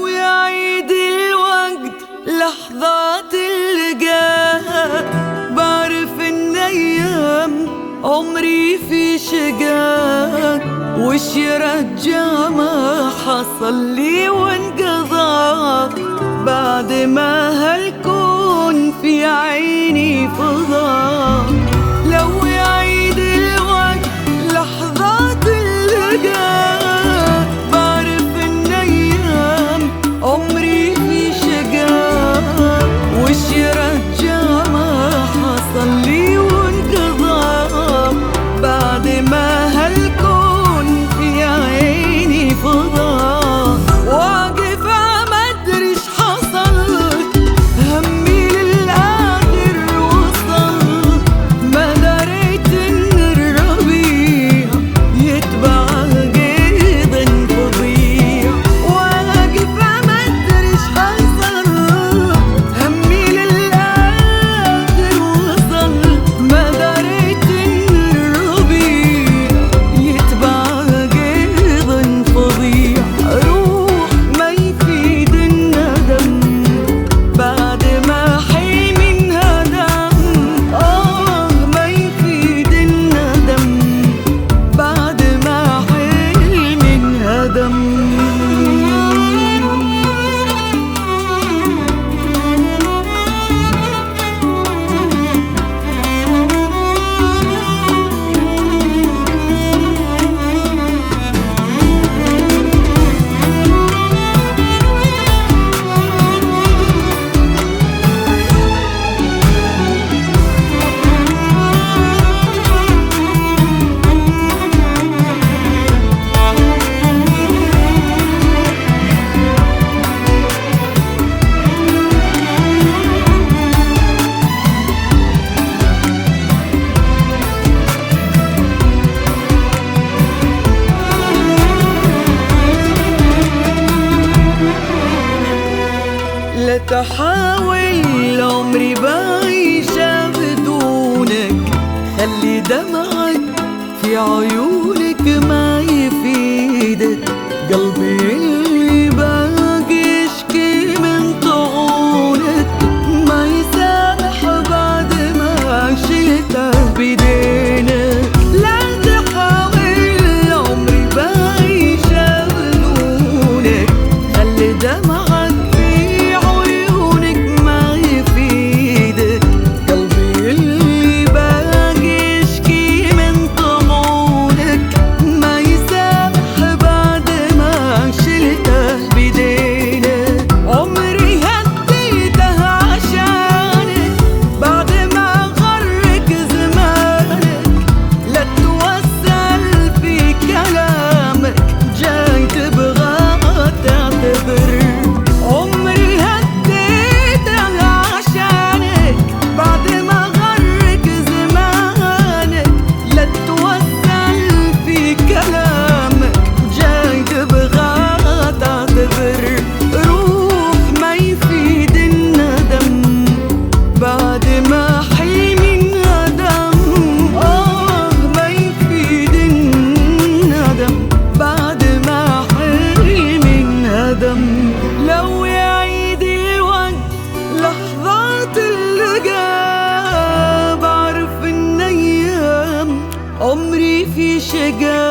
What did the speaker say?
لو يعيد الوقت لحظات اللقاء، بعرف ان ايام عمري في شقاء، وش يرجع ما حصل لي وانقضى، بعد ما هالكون في عيني فضى. لو يعيد الوقت لحظات اللقاء، بعرف ان ايام عمري في شقاء، وش يرجع ما حصل لي وانقضى، بعد ما هالكون في عيني فضى. واقف ما ادري ايش حصل، همي للآخر وصل، ما دريت ان الربيع يتبع قيد فظيع. واقف ما ادري ايش حصل، همي للآخر وصل، ما دريت ان الربيع يتبع قيد فظيع. روح ما يفيد الندم بعد ما حي من هدم، ما يفيد الندم بعد ما حي من هدم. لا تحاول عمري بعيشة بدونك، خلي دمعك في عيونك ما يفيدك. قلبي اللي باقي يشكي من طعونك، ما يسامح بعد ما شلته بيدينك. لا تحاول عمري بعيشة بدونك، خلي دمعك لو يعيد الوقت لحظات اللقاء، بعرف ان ايام عمري في شقاء.